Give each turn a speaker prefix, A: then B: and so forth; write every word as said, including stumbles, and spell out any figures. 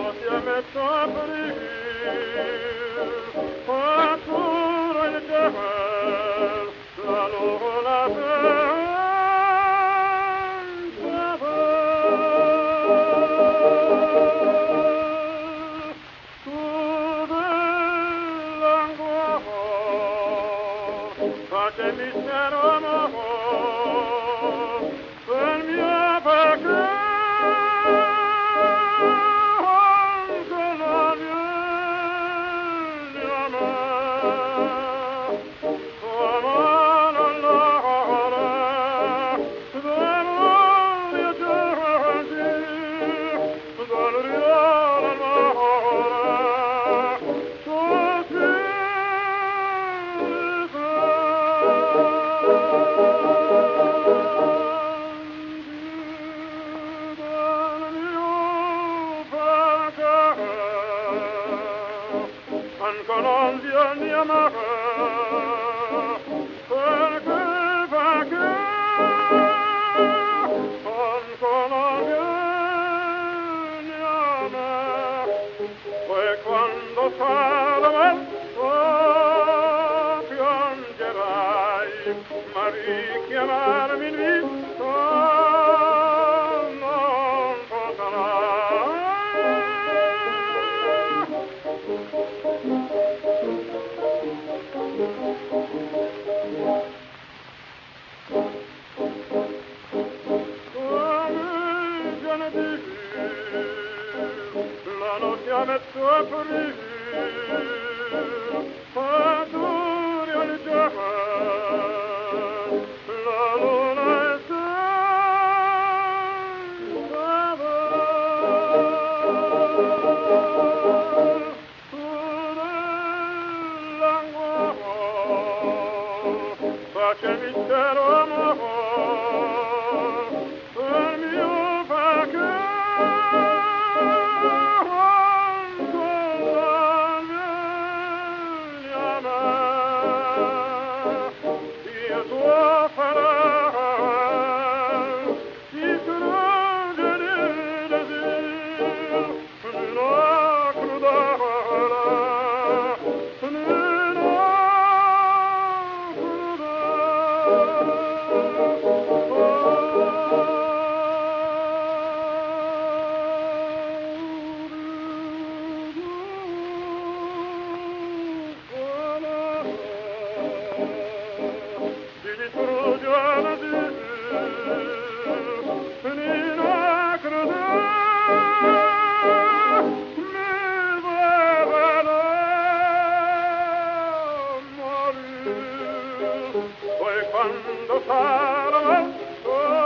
A: si è messo a aprire, fattura il cielo, la luna senza ver. Tu dell'angolo, fa che mistero amor, per mio perché non vieni a me, perché, perché, ancora non vieni a me, poi quando sarà messo piangerai, ma richiamarmi in vita non potrai. La notte ha messo a aprire, faturi al giorno, la luna è senza ver. Tu dell'angolo, face mistero amor, per mio perché quando sarà